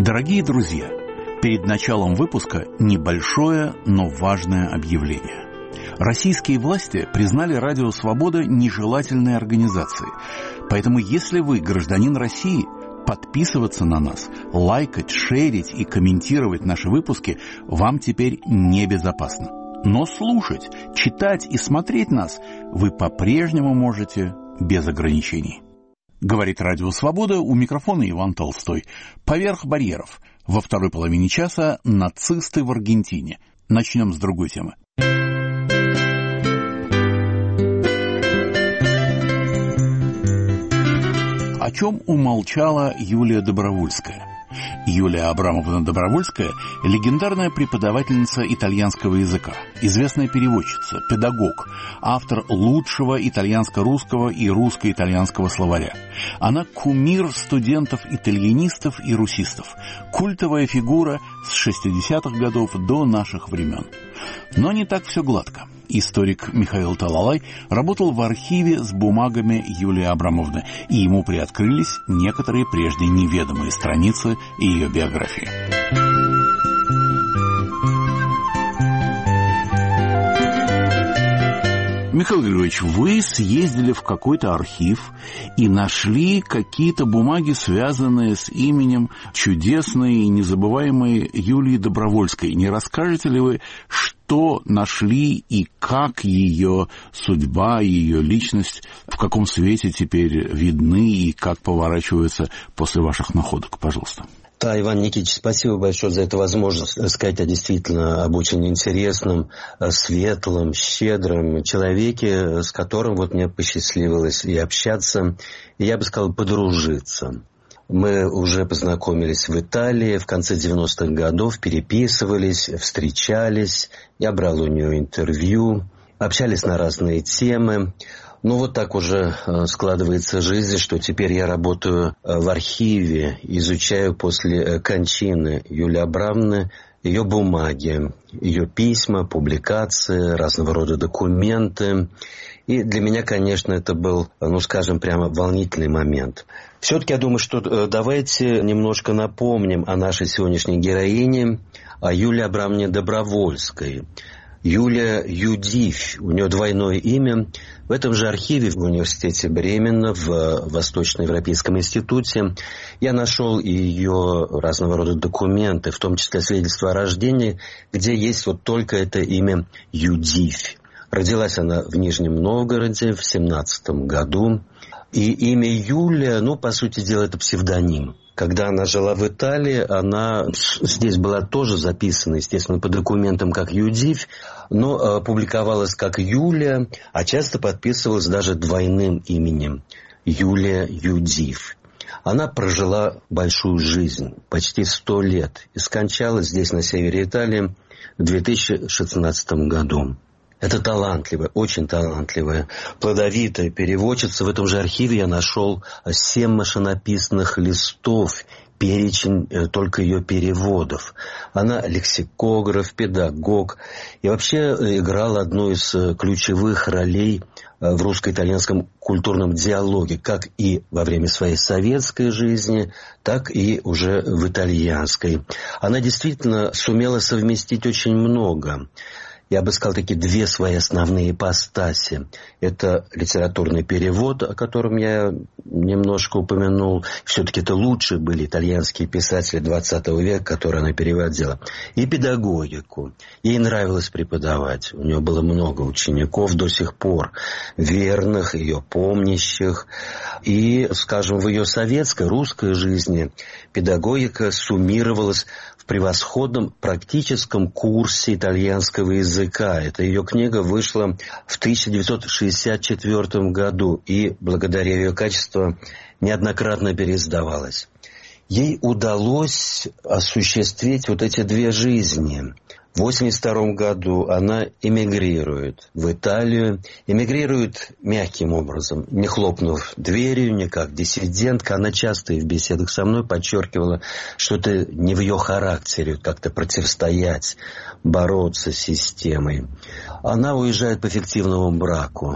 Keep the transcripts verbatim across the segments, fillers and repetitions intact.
Дорогие друзья, перед началом выпуска небольшое, но важное объявление. Российские власти признали Радио Свобода нежелательной организацией. Поэтому, если вы гражданин России, подписываться на нас, лайкать, шерить и комментировать наши выпуски вам теперь небезопасно. Но слушать, читать и смотреть нас вы по-прежнему можете без ограничений. Говорит Радио Свобода, у микрофона Иван Толстой. Поверх барьеров. Во второй половине часа нацисты в Аргентине. Начнем с другой темы. О чем умолчала Юлия Добровольская? Юлия Абрамовна Добровольская – легендарная преподавательница итальянского языка, известная переводчица, педагог, автор лучшего итальянско-русского и русско-итальянского словаря. Она кумир студентов-итальянистов и русистов, культовая фигура с шестидесятых годов до наших времен. Но не так все гладко. Историк Михаил Талалай работал в архиве с бумагами Юлии Абрамовны, и ему приоткрылись некоторые прежде неведомые страницы ее биографии. Михаил Григорьевич, вы съездили в какой-то архив и нашли какие-то бумаги, связанные с именем чудесной и незабываемой Юлии Добровольской. Не расскажете ли вы, что нашли и как ее судьба, ее личность, в каком свете теперь видны и как поворачиваются после ваших находок? Пожалуйста. Да, Иван Никитич, спасибо большое за эту возможность сказать о действительно об очень интересном, светлом, щедром человеке, с которым вот мне посчастливилось и общаться, и, я бы сказал, подружиться. Мы уже познакомились в Италии в конце девяностых годов, переписывались, встречались, я брал у нее интервью, общались на разные темы. Ну, вот так уже складывается жизнь, что теперь я работаю в архиве, изучаю после кончины Юлии Абрамовны ее бумаги, ее письма, публикации, разного рода документы. И для меня, конечно, это был, ну, скажем, прямо волнительный момент. Все-таки я думаю, что давайте немножко напомним о нашей сегодняшней героине, о Юлии Абрамовне Добровольской. Юлия Юдивь, у нее двойное имя. В этом же архиве в университете Бремена, в Восточноевропейском институте, я нашел ее разного рода документы, в том числе свидетельство о рождении, где есть вот только это имя Юдивь. Родилась она в Нижнем Новгороде в семнадцатом году. И имя Юлия, ну, по сути дела, это псевдоним. Когда она жила в Италии, она здесь была тоже записана, естественно, по документам как Юдивь, но э, публиковалась как Юлия, а часто подписывалась даже двойным именем – Юлия Юдивь. Она прожила большую жизнь, почти сто лет, и скончалась здесь, на севере Италии, в две тысячи шестнадцатом году. Это талантливая, очень талантливая, плодовитая переводчица. В этом же архиве я нашел семь машинописных листов, перечень только ее переводов. Она лексикограф, педагог и вообще играла одну из ключевых ролей в русско-итальянском культурном диалоге, как и во время своей советской жизни, так и уже в итальянской. Она действительно сумела совместить очень много. Я бы сказал, такие две свои основные ипостаси. Это литературный перевод, о котором я немножко упомянул. Все-таки это лучшие были итальянские писатели двадцатого века, которые она переводила. И педагогику. Ей нравилось преподавать. У нее было много учеников до сих пор, верных, ее помнящих. И, скажем, в ее советской, русской жизни педагогика суммировалась в превосходном практическом курсе итальянского языка. Эта ее книга вышла в тысяча девятьсот шестьдесят четвёртом году и, благодаря ее качеству, неоднократно переиздавалась. Ей удалось осуществить вот эти две жизни. В восемьдесят втором году она эмигрирует в Италию. Эмигрирует мягким образом, не хлопнув дверью, не как диссидентка. Она часто и в беседах со мной подчеркивала, что это не в ее характере как-то противостоять, бороться с системой. Она уезжает по фиктивному браку.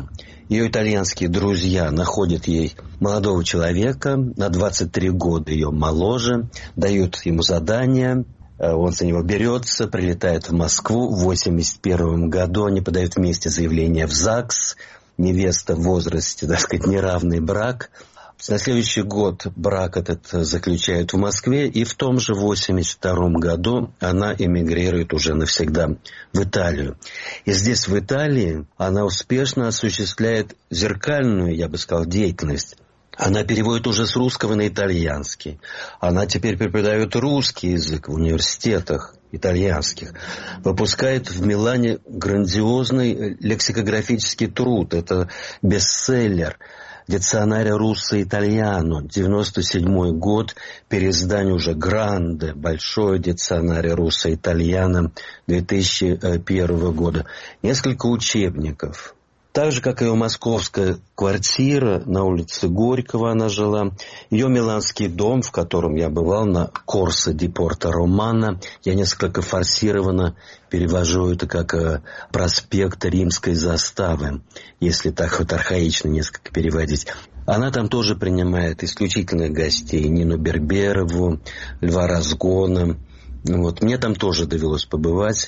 Ее итальянские друзья находят ей молодого человека, на двадцать три года ее моложе, дают ему задание, он за него берется, прилетает в Москву. В восемьдесят первом году они подают вместе заявление в ЗАГС, невеста в возрасте, так сказать, неравный брак. На следующий год брак этот заключают в Москве, и в том же восемьдесят втором году она эмигрирует уже навсегда в Италию. И здесь, в Италии, она успешно осуществляет зеркальную, я бы сказал, деятельность. Она переводит уже с русского на итальянский. Она теперь преподает русский язык в университетах итальянских. Выпускает в Милане грандиозный лексикографический труд. Это бестселлер. «Дизионарио руссо-итальяно», девяносто седьмой год, переиздание уже «Гранде», большое «Дизионарио руссо-итальяно» две тысячи первого года. Несколько учебников. Так же, как и ее московская квартира, на улице Горького она жила. Ее миланский дом, в котором я бывал, на Корсо ди Порто Романо. Я несколько форсированно перевожу это как проспект Римской заставы, если так вот архаично несколько переводить. Она там тоже принимает исключительных гостей. Нину Берберову, Льва Разгона. Вот. Мне там тоже довелось побывать.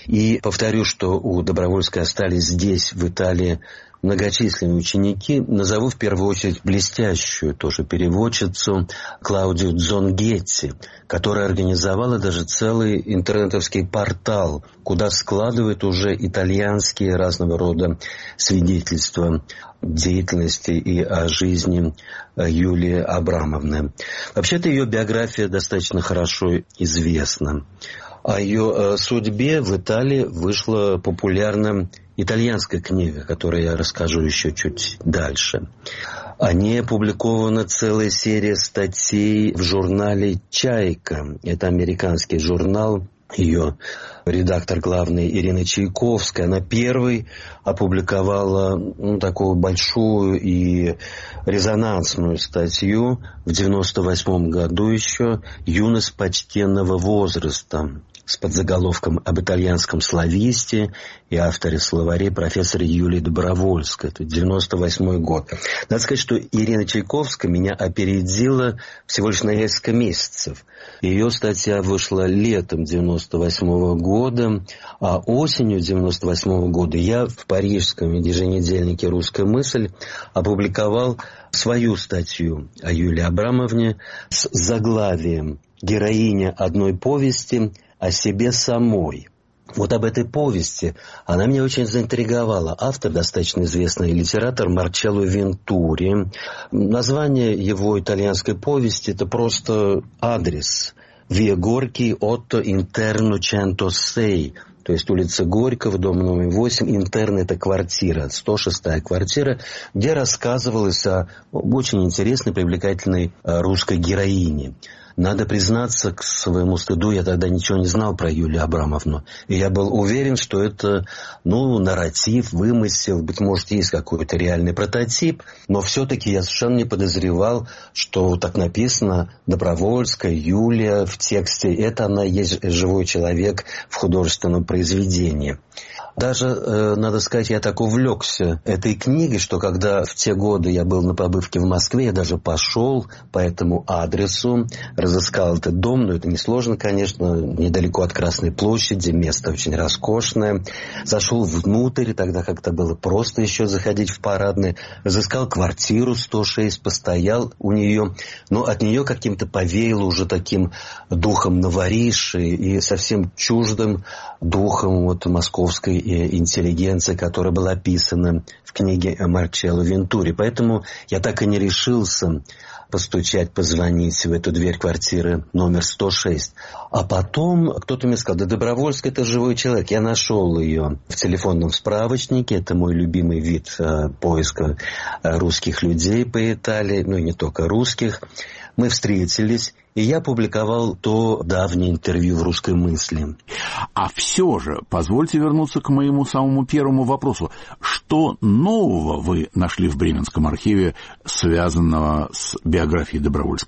И повторю, что у Добровольской остались здесь, в Италии, многочисленные ученики. Назову в первую очередь блестящую тоже переводчицу Клаудию Дзонгетти, которая организовала даже целый интернетовский портал, куда складывает уже итальянские разного рода свидетельства деятельности и о жизни Юлии Абрамовны. Вообще-то ее биография достаточно хорошо известна. О ее судьбе в Италии вышла популярная итальянская книга, о которой я расскажу еще чуть дальше. О ней опубликована целая серия статей в журнале «Чайка». Это американский журнал. Ее редактор главный Ирина Чайковская, она первой опубликовала ну, такую большую и резонансную статью в девяносто восьмом году еще «Юность почтенного возраста» с подзаголовком «Об итальянском слависте» и авторе словарей профессора Юлии Добровольской. Это девяносто восьмой год. Надо сказать, что Ирина Чайковская меня опередила всего лишь на несколько месяцев. Ее статья вышла летом девяносто восьмого года, а осенью девяносто восьмого года я в парижском еженедельнике «Русская мысль» опубликовал свою статью о Юлии Абрамовне с заглавием «Героиня одной повести о себе самой». Вот об этой повести она меня очень заинтриговала. Автор, достаточно известный литератор Марчелло Вентури. Название его итальянской повести – это просто адрес. «Виа Горький, Отто, Интерно, сто шесть». То есть улица Горького, дом номер восемь, интерн – это квартира, сто шестая квартира, где рассказывалось о очень интересной, привлекательной русской героине. Надо признаться, к своему стыду, я тогда ничего не знал про Юлию Абрамовну. И я был уверен, что это, ну, нарратив, вымысел, быть может, есть какой-то реальный прототип. Но все-таки я совершенно не подозревал, что так написано Добровольская, Юлия в тексте. Это она есть живой человек в художественном произведении. Даже, э, надо сказать, я так увлекся этой книгой, что когда в те годы я был на побывке в Москве, я даже пошел по этому адресу, разыскал этот дом, но это несложно, конечно, недалеко от Красной площади, место очень роскошное. Зашел внутрь, тогда как-то было просто еще заходить в парадное, разыскал квартиру сто шесть, постоял у нее, но от нее каким-то повеяло уже таким духом новориши и совсем чуждым духом вот московской интеллигенции, которая была описана в книге Марчелло Вентури. Поэтому я так и не решился постучать, позвонить в эту дверь квартиры номер сто шесть. А потом кто-то мне сказал: да Добровольская — это живой человек. Я нашел ее в телефонном справочнике. Это мой любимый вид э, поиска э, русских людей по Италии, ну и не только русских. Мы встретились, и я публиковал то давнее интервью в «Русской мысли». А все же, позвольте вернуться к моему самому первому вопросу. Что нового вы нашли в Бременском архиве, связанного с биографией Добровольской?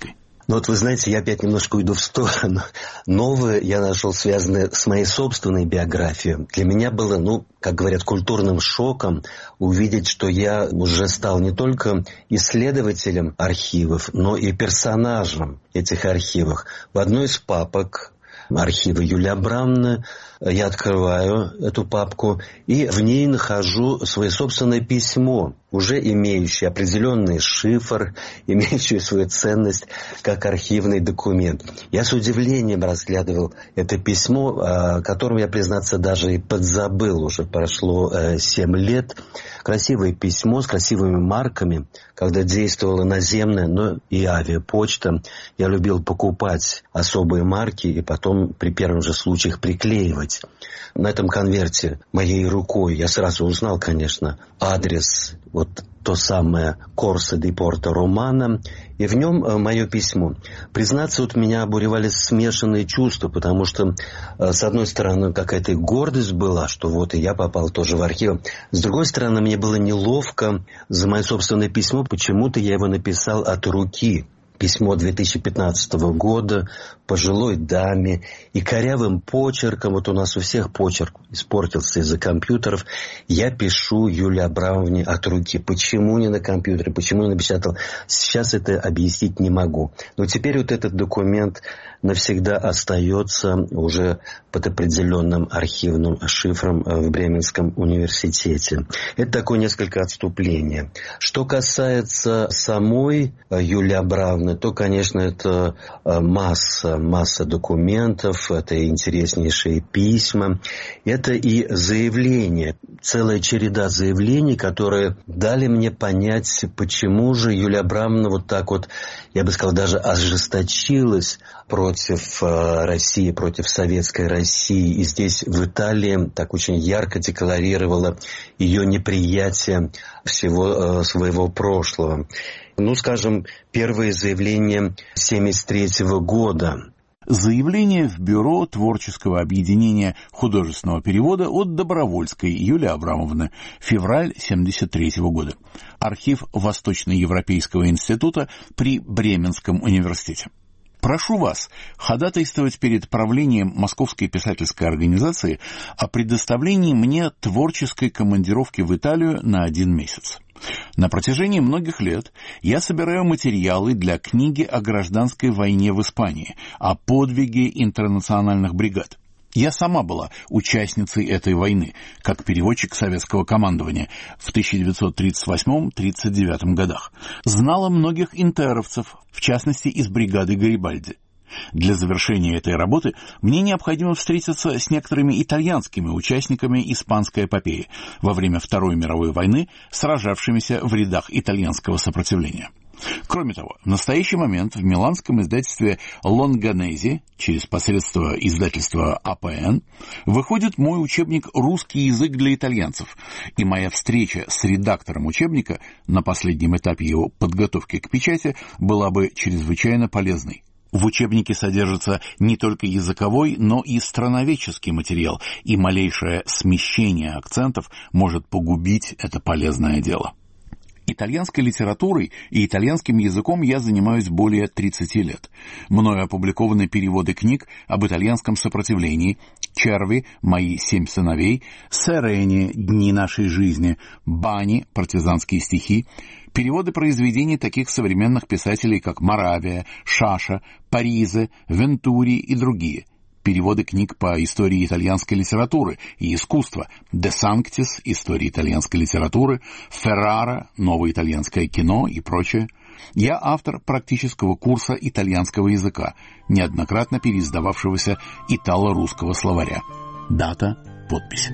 Ну вот вы знаете, я опять немножко уйду в сторону. Новое я нашел, связанное с моей собственной биографией. Для меня было, ну, как говорят, культурным шоком увидеть, что я уже стал не только исследователем архивов, но и персонажем этих архивов. В одной из папок архива Юлии Абрамовны я открываю эту папку и в ней нахожу свое собственное письмо, уже имеющее определенный шифр, имеющее свою ценность как архивный документ. Я с удивлением разглядывал это письмо, о котором я, признаться, даже и подзабыл. Уже прошло семь лет. Красивое письмо с красивыми марками. Когда действовала наземная, но и авиапочта, я любил покупать особые марки и потом при первом же случае их приклеивать. На этом конверте моей рукой я сразу узнал, конечно, адрес, вот то самое Корса ди Порто Романо, и в нем мое письмо. Признаться, вот меня обуревали смешанные чувства, потому что, с одной стороны, какая-то гордость была, что вот и я попал тоже в архив. С другой стороны, мне было неловко за мое собственное письмо, почему-то я его написал от руки. Письмо две тысячи пятнадцатого года пожилой даме и корявым почерком, вот у нас у всех почерк испортился из-за компьютеров, я пишу Юлии Абрамовне от руки. Почему не на компьютере, почему не напечатал, сейчас это объяснить не могу. Но теперь вот этот документ навсегда остается уже под определенным архивным шифром в Бременском университете. Это такое несколько отступление. Что касается самой Юлии Абрамовны, то, конечно, это масса, масса документов, это интереснейшие письма, это и заявления, целая череда заявлений, которые дали мне понять, почему же Юлия Абрамовна вот так вот, я бы сказал, даже ожесточилась против России, против советской России. И здесь, в Италии, так очень ярко декларировала ее неприятие всего своего прошлого. Ну, скажем, первые заявления семьдесят третьего года. Заявление в Бюро творческого объединения художественного перевода от Добровольской Юлии Абрамовны, февраль семьдесят третьего года. Архив Восточноевропейского института при Бременском университете. Прошу вас ходатайствовать перед правлением Московской писательской организации о предоставлении мне творческой командировки в Италию на один месяц. На протяжении многих лет я собираю материалы для книги о гражданской войне в Испании, о подвиге интернациональных бригад. Я сама была участницей этой войны, как переводчик советского командования в тысяча девятьсот тридцать восьмом — тридцать девятом годах. Знала многих интеровцев, в частности из бригады Гарибальди. Для завершения этой работы мне необходимо встретиться с некоторыми итальянскими участниками испанской эпопеи во время Второй мировой войны, сражавшимися в рядах итальянского сопротивления. Кроме того, в настоящий момент в миланском издательстве Лонганези, через посредство издательства А П Н, выходит мой учебник «Русский язык для итальянцев», и моя встреча с редактором учебника на последнем этапе его подготовки к печати была бы чрезвычайно полезной. В учебнике содержится не только языковой, но и страноведческий материал, и малейшее смещение акцентов может погубить это полезное дело. Итальянской литературой и итальянским языком я занимаюсь более тридцати лет. Мною опубликованы переводы книг об итальянском сопротивлении, «Черви», «Мои семь сыновей», «Серени», «Дни нашей жизни», «Бани», «Партизанские стихи», переводы произведений таких современных писателей, как Моравия, Шаша, Паризе, Вентури и другие. Переводы книг по истории итальянской литературы и искусства, Де Санктис, история итальянской литературы, Феррара, новое итальянское кино и прочее. Я автор практического курса итальянского языка, неоднократно переиздававшегося итало-русского словаря. Дата, подпись.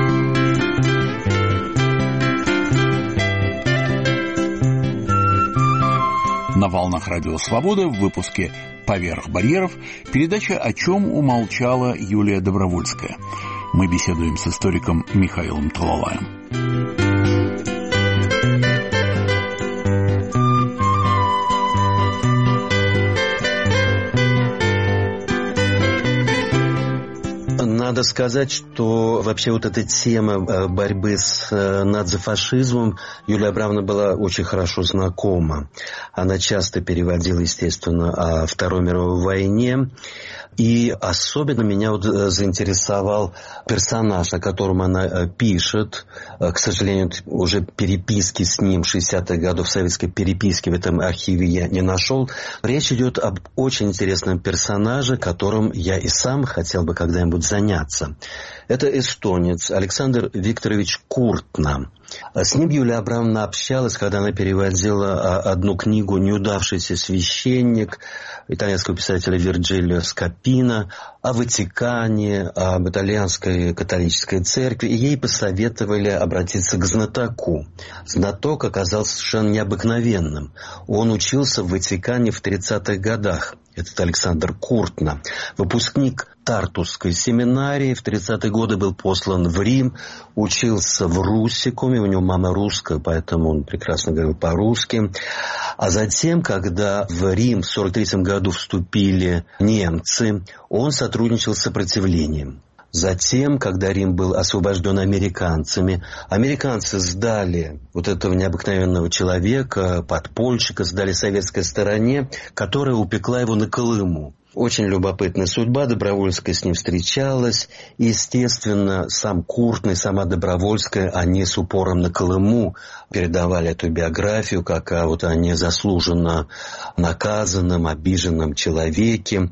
На волнах Радио Свобода в выпуске «Поверх барьеров» передача «О чем умолчала Юлия Добровольская». Мы беседуем с историком Михаилом Талалаем. Надо сказать, что вообще вот эта тема борьбы с нацифашизмом Юлия Абрамовна была очень хорошо знакома. Она часто переводила, естественно, о Второй мировой войне. И особенно меня вот заинтересовал персонаж, о котором она пишет. К сожалению, уже переписки с ним шестидесятых годов, советской переписки в этом архиве я не нашел. Речь идет об очень интересном персонаже, которым я и сам хотел бы когда-нибудь заняться. Это эстонец Александр Викторович Куртна. С ним Юлия Абрамовна общалась, когда она переводила одну книгу «Неудавшийся священник» итальянского писателя Вирджилио Скапино о Ватикане, об итальянской католической церкви. И ей посоветовали обратиться к знатоку. Знаток оказался совершенно необыкновенным. Он учился в Ватикане в тридцатых годах. Этот Александр Куртна, выпускник Тартусской семинарии, в тридцатые годы был послан в Рим, учился в Руссикуме, у него мама русская, поэтому он прекрасно говорил по-русски. А затем, когда в Рим в сорок третьем году вступили немцы, он сотрудничал с сопротивлением. Затем, когда Рим был освобожден американцами, американцы сдали вот этого необыкновенного человека, подпольщика, сдали советской стороне, которая упекла его на Колыму. Очень любопытная судьба, Добровольская с ним встречалась. И, естественно, сам Куртна и сама Добровольская, они с упором на Колыму передавали эту биографию, как о вот о незаслуженно наказанном, обиженном человеке.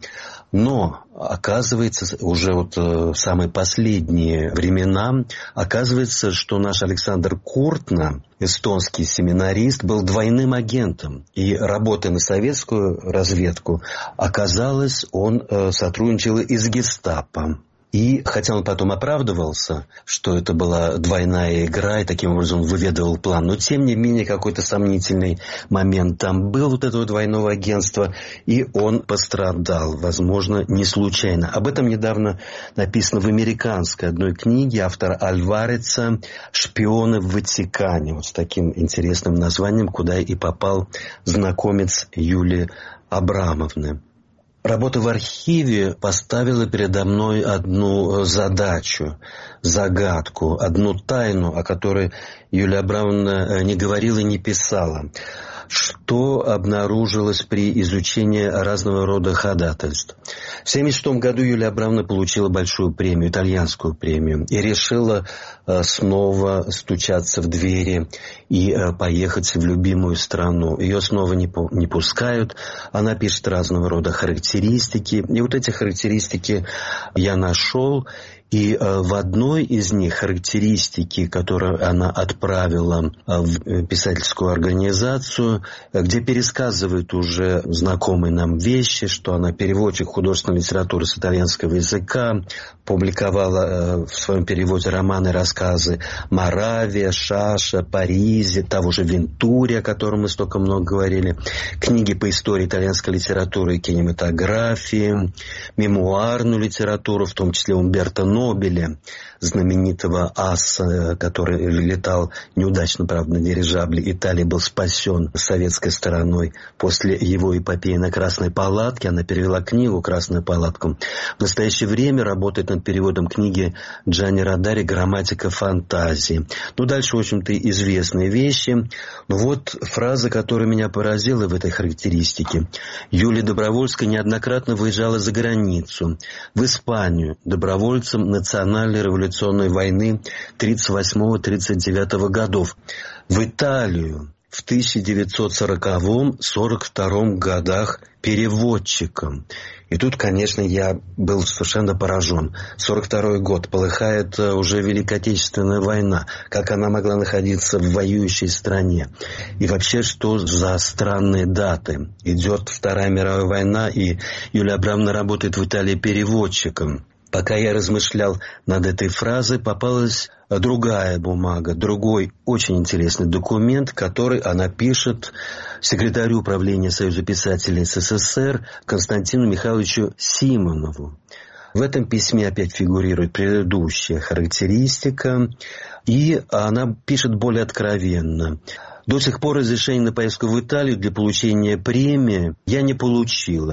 Но, оказывается, уже вот в самые последние времена, оказывается, что наш Александр Куртна, эстонский семинарист, был двойным агентом. И, работая на советскую разведку, оказалось, он сотрудничал и с гестапо. И, хотя он потом оправдывался, что это была двойная игра, и таким образом выведывал план, но, тем не менее, какой-то сомнительный момент там был вот этого двойного агентства, и он пострадал, возможно, не случайно. Об этом недавно написано в американской одной книге автора Альвареца «Шпионы в Ватикане», вот с таким интересным названием, куда и попал знакомец Юлии Абрамовны. Работа в архиве поставила передо мной одну задачу, загадку, одну тайну, о которой Юлия Абрамовна не говорила и не писала. Что обнаружилось при изучении разного рода ходатайств. В тысяча девятьсот семьдесят шестом году Юлия Абрамовна получила большую премию, итальянскую премию, и решила снова стучаться в двери и поехать в любимую страну. Ее снова не, не пускают. Она пишет разного рода характеристики. И вот эти характеристики я нашел. И в одной из них характеристики, которые она отправила в писательскую организацию, где пересказывает уже знакомые нам вещи, что она переводчик художественной литературы с итальянского языка, публиковала в своем переводе романы и рассказы «Моравия», «Шаша», «Паризе», того же «Вентури», о котором мы столько много говорили, книги по истории итальянской литературы и кинематографии, мемуарную литературу, в том числе Умберто Нобеля, знаменитого аса, который летал неудачно, правда, на дирижабле. Италия был спасен советской стороной после его эпопеи на Красной палатке. Она перевела книгу «Красную палатку». В настоящее время работает над переводом книги Джанни Родари «Грамматика фантазии». Ну, дальше, в общем-то, известные вещи. Но вот фраза, которая меня поразила в этой характеристике. Юлия Добровольская неоднократно выезжала за границу, в Испанию, добровольцем национальной революционной войны тридцать восьмого — тридцать девятого годов, в Италию в тысяча девятьсот сороковом — сорок втором годах переводчиком. И тут, конечно, я был совершенно поражен. сорок второй год, полыхает уже Великая Отечественная война. Как она могла находиться в воюющей стране? И вообще, что за странные даты? Идет Вторая мировая война, и Юлия Абрамовна работает в Италии переводчиком. Пока я размышлял над этой фразой, попалась другая бумага, другой очень интересный документ, который она пишет секретарю управления Союза писателей СССР Константину Михайловичу Симонову. В этом письме опять фигурирует предыдущая характеристика, и она пишет более откровенно. До сих пор разрешение на поездку в Италию для получения премии я не получила.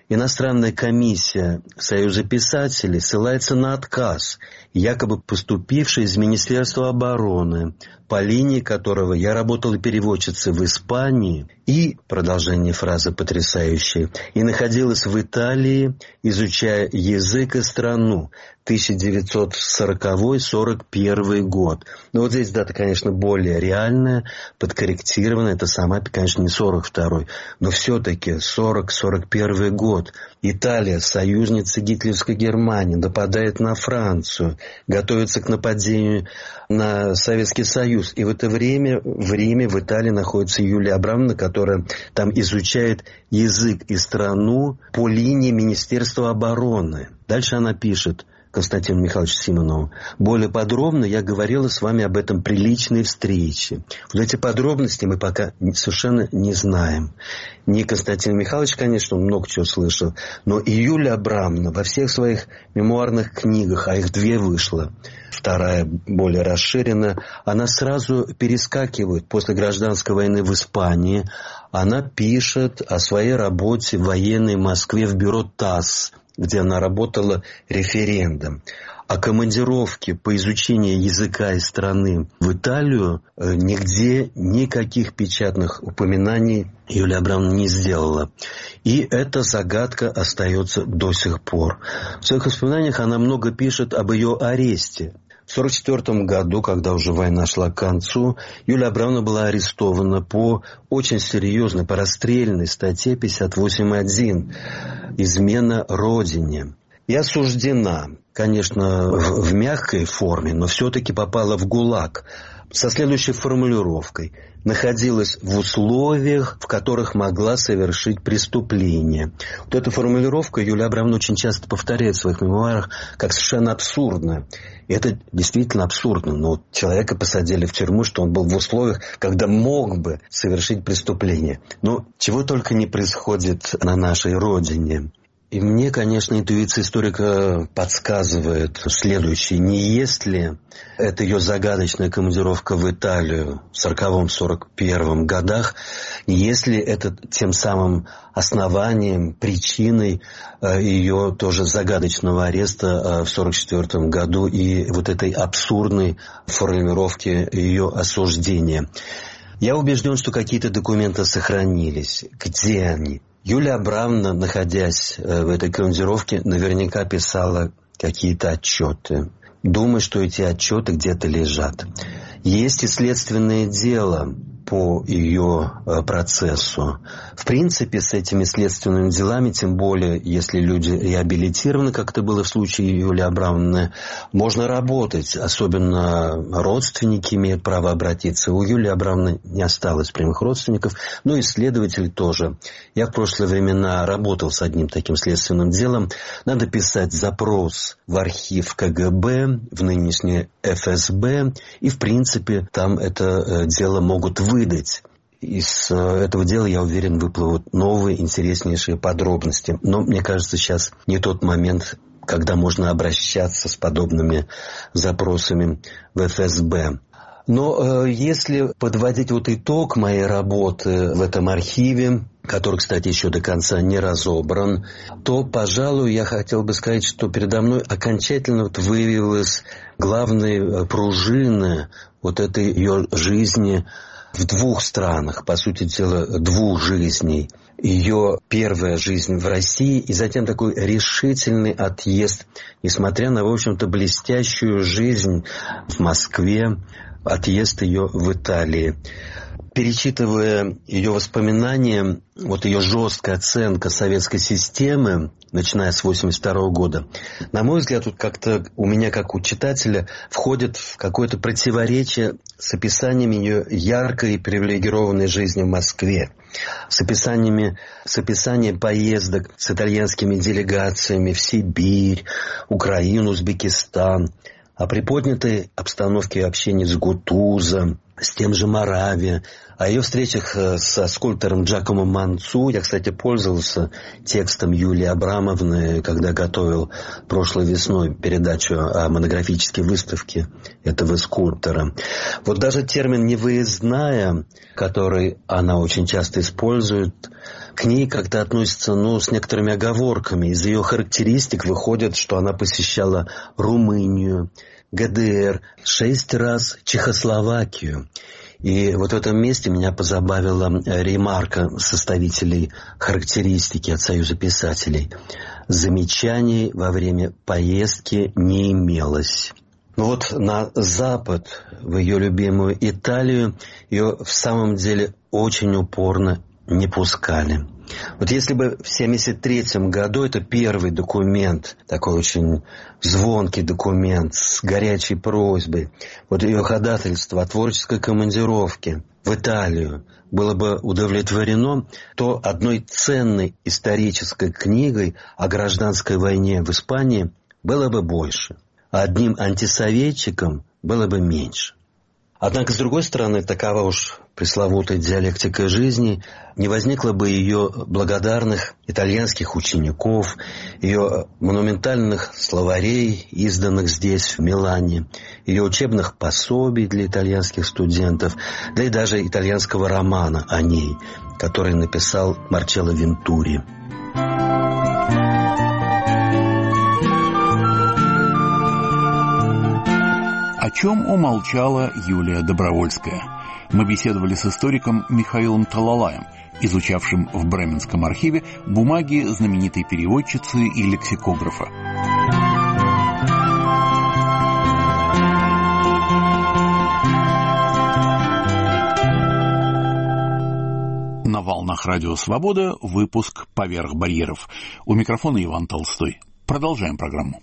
иностранная комиссия Союза писателей ссылается на отказ, якобы поступивший из Министерства обороны, по линии которого я работала переводчицей в Испании и, продолжение фразы потрясающее, и находилась в Италии, изучая язык и страну, тысяча девятьсот сороковой — сорок первый год. Но вот здесь дата, конечно, более реальная, подкорректированная. Это сама, конечно, не сорок второй, но все-таки сорок — сорок первый год. Италия, союзница гитлеровской Германии, нападает на Францию, готовится к нападению на Советский Союз. И в это время в Риме, в Италии находится Юлия Абрамовна, которая там изучает язык и страну по линии Министерства обороны. Дальше она пишет Константину Михайловичу Симонову: более подробно я говорила с вами об этом при личной встрече. Вот эти подробности мы пока совершенно не знаем. Не Константин Михайлович, конечно, он много чего слышал, но и Юлия Абрамовна во всех своих мемуарных книгах, а их две вышло, вторая более расширена, она сразу перескакивает после гражданской войны в Испании. Она пишет о своей работе в военной Москве в бюро ТАСС, где она работала референдом. О командировке по изучению языка и страны в Италию нигде никаких печатных упоминаний Юлия Абрамовна не сделала. И эта загадка остается до сих пор. В своих воспоминаниях она много пишет об ее аресте. В сорок четвёртом году, когда уже война шла к концу, Юлия Абрамовна была арестована по очень серьезной, по расстрельной статье пятьдесят восемь один «Измена Родине». И осуждена, конечно, в, в мягкой форме, но все-таки попала в ГУЛАГ со следующей формулировкой: находилась в условиях, в которых могла совершить преступление. Вот эта формулировка Юлия Абрамовна очень часто повторяет в своих мемуарах как совершенно абсурдная. И это действительно абсурдно. Но человека посадили в тюрьму, что он был в условиях, когда мог бы совершить преступление. Но чего только не происходит на нашей родине. И мне, конечно, интуиция историка подсказывает следующее: не есть ли это ее загадочная командировка в Италию в сороковом — сорок первом годах, не есть ли это тем самым основанием, причиной ее тоже загадочного ареста в сорок четвёртом году и вот этой абсурдной формулировки ее осуждения. Я убежден, что какие-то документы сохранились. Где они? Юлия Абрамовна, находясь в этой командировке, наверняка писала какие-то отчеты. Думаю, что эти отчеты где-то лежат. Есть и следственное дело по ее процессу. В принципе, с этими следственными делами, тем более, если люди реабилитированы, как это было в случае Юлии Абрамовны, можно работать. Особенно родственники имеют право обратиться. У Юлии Абрамовны не осталось прямых родственников, но и следователи тоже. Я в прошлые времена работал с одним таким следственным делом. Надо писать запрос в архив КГБ, в нынешнее эф эс бэ, и, в принципе, там это дело могут выдать. выдать. Из этого дела, я уверен, выплывут новые, интереснейшие подробности. Но, мне кажется, сейчас не тот момент, когда можно обращаться с подобными запросами в эф эс бэ. Но э, если подводить вот итог моей работы в этом архиве, который, кстати, еще до конца не разобран, то, пожалуй, я хотел бы сказать, что передо мной окончательно вот выявилась главная пружина вот этой ее жизни в двух странах, по сути дела, двух жизней. Ее первая жизнь в России и затем такой решительный отъезд, несмотря на, в общем-то, блестящую жизнь в Москве, отъезд ее в Италии. Перечитывая ее воспоминания, вот ее жесткая оценка советской системы, начиная с восемьдесят второго года, на мой взгляд, тут как-то у меня, как у читателя, входит в какое-то противоречие с описанием ее яркой и привилегированной жизни в Москве, с описаниями, с описанием поездок с итальянскими делегациями в Сибирь, Украину, Узбекистан, о приподнятой обстановке общения с Гутузом, с тем же Моравия. О ее встречах со скульптором Джакомо Манцу я, кстати, пользовался текстом Юлии Абрамовны, когда готовил прошлой весной передачу о монографической выставке этого скульптора. Вот даже термин «невыездная», который она очень часто использует, к ней как-то относится, ну, с некоторыми оговорками. Из ее характеристик выходит, что она посещала Румынию, ГДР, шесть раз Чехословакию. И вот в этом месте меня позабавила ремарка составителей характеристики от Союза писателей. Замечаний во время поездки не имелось. Но вот на запад, в ее любимую Италию, ее в самом деле очень упорно не пускали. Вот если бы в семьдесят третьем году это первый документ, такой очень звонкий документ с горячей просьбой, вот ее ходатайство о творческой командировке в Италию было бы удовлетворено, то одной ценной исторической книгой о гражданской войне в Испании было бы больше, а одним антисоветчиком было бы меньше. Однако, с другой стороны, такова уж пресловутая диалектика жизни, не возникло бы ее благодарных итальянских учеников, ее монументальных словарей, изданных здесь, в Милане, ее учебных пособий для итальянских студентов, да и даже итальянского романа о ней, который написал Марчелло Вентури. О чем умолчала Юлия Добровольская? Мы беседовали с историком Михаилом Талалаем, изучавшим в Бременском архиве бумаги знаменитой переводчицы и лексикографа. На волнах Радио Свобода выпуск «Поверх барьеров». У микрофона Иван Толстой. Продолжаем программу.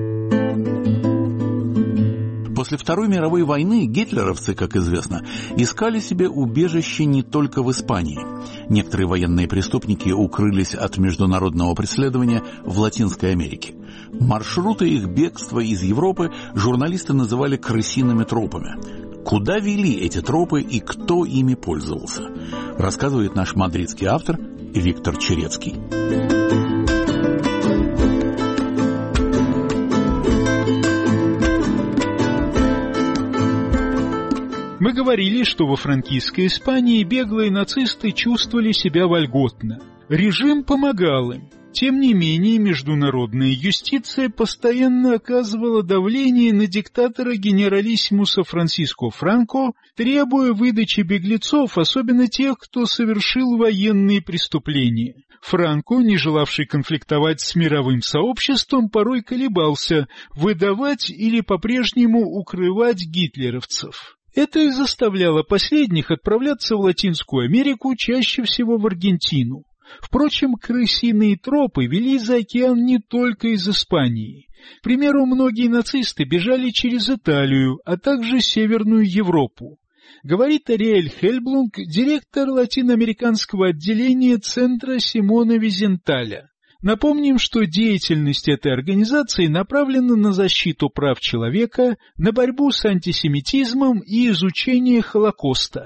После Второй мировой войны гитлеровцы, как известно, искали себе убежище не только в Испании. Некоторые военные преступники укрылись от международного преследования в Латинской Америке. Маршруты их бегства из Европы журналисты называли крысиными тропами. Куда вели эти тропы и кто ими пользовался, рассказывает наш мадридский автор Виктор Черецкий. Мы говорили, что во франкистской Испании беглые нацисты чувствовали себя вольготно. Режим помогал им. Тем не менее, международная юстиция постоянно оказывала давление на диктатора генералиссимуса Франсиско Франко, требуя выдачи беглецов, особенно тех, кто совершил военные преступления. Франко, не желавший конфликтовать с мировым сообществом, порой колебался, выдавать или по-прежнему укрывать гитлеровцев. Это и заставляло последних отправляться в Латинскую Америку, чаще всего в Аргентину. Впрочем, крысиные тропы вели за океан не только из Испании. К примеру, многие нацисты бежали через Италию, а также Северную Европу. Говорит Ариэль Хельблунг, директор латиноамериканского отделения Центра Симона Визенталя. Напомним, что деятельность этой организации направлена на защиту прав человека, на борьбу с антисемитизмом и изучение Холокоста.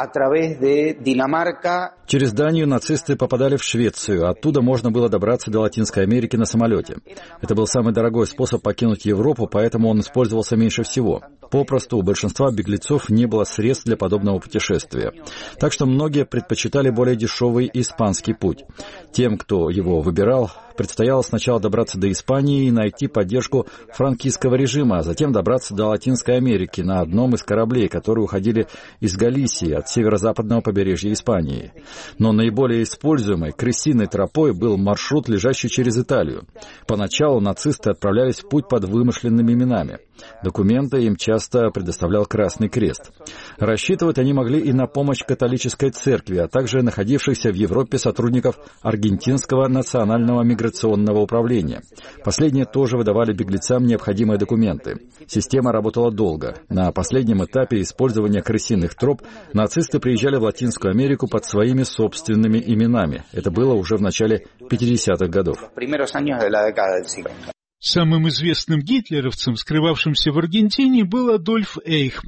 Через Данию нацисты попадали в Швецию, оттуда можно было добраться до Латинской Америки на самолете. Это был самый дорогой способ покинуть Европу, поэтому он использовался меньше всего. Попросту у большинства беглецов не было средств для подобного путешествия. Так что многие предпочитали более дешевый испанский путь. Тем, кто его выбирал, предстояло сначала добраться до Испании и найти поддержку франкистского режима, а затем добраться до Латинской Америки на одном из кораблей, которые уходили из Галисии, от северо-западного побережья Испании. Но наиболее используемой крысиной тропой был маршрут, лежащий через Италию. Поначалу нацисты отправлялись в путь под вымышленными именами. Документы им часто предоставлял Красный Крест. Рассчитывать они могли и на помощь католической церкви, а также находившихся в Европе сотрудников Аргентинского национального миграционного управления. Последние тоже выдавали беглецам необходимые документы. Система работала долго. На последнем этапе использования крысиных троп нацисты приезжали в Латинскую Америку под своими собственными именами. Это было уже в начале пятидесятых годов. Самым известным гитлеровцем, скрывавшимся в Аргентине, был Адольф Эйхман.